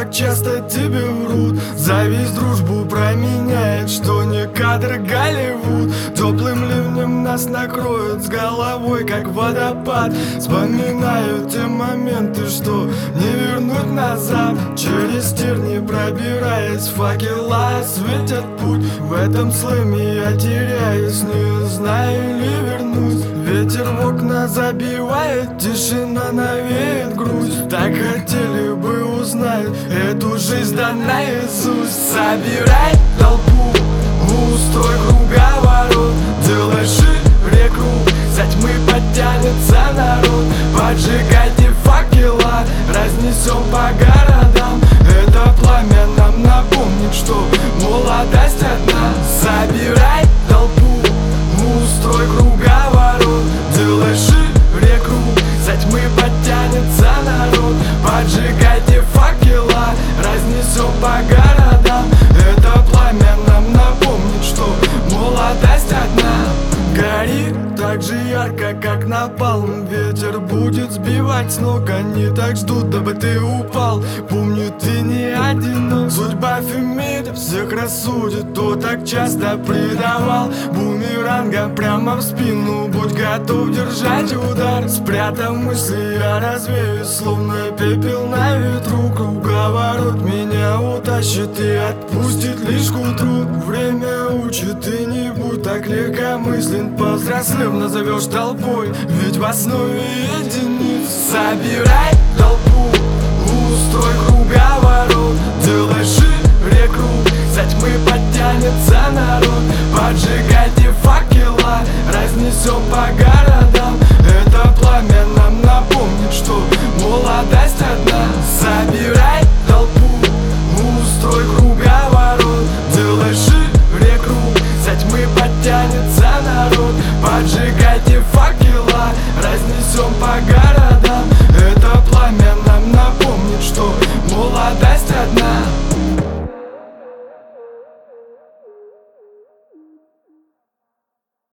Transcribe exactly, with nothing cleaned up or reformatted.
так часто тебе врут. Зависть дружбу променяет, что не кадр Голливуд. Теплым ливнем нас накроет с головой, как водопад. Вспоминаю те моменты, что не вернуть назад. Через терни пробираясь, факела светят путь. В этом слэме я теряюсь, не знаю ли вернусь. Ветер в окна забивает, тишина навеет грусть. Так хотели бы узнать эту жизнь да наизусть. Собирай толпу, устрой круговорот, делай шире круг, за тьмы подтянется народ. Поджигайте факела, разнесем по городам. Это пламя нам напомнит, что молодость одна. Собирай толпу, устрой круговорот, делай шире круг, за тьмы подтянется народ. Поджигайте факела, разнесем по городам. Это пламя нам напомнит, что молодость одна. Горит так же ярко, как напалм. Ветер будет сбивать с ног, они так ждут, дабы ты упал. Помню, ты не одинок. Судьба Фемида всех рассудит, кто так часто предавал. Бумерангом прямо в спину, будь готов держать удар. Спрятав мысли, я развеюсь, словно пепел на ветру. Круговорот меня утащит и отпустит лишь к утру. Время учит, и не будь так легкомыслен. Повзрослев назовешь толпой, ведь в основе единиц. Собирай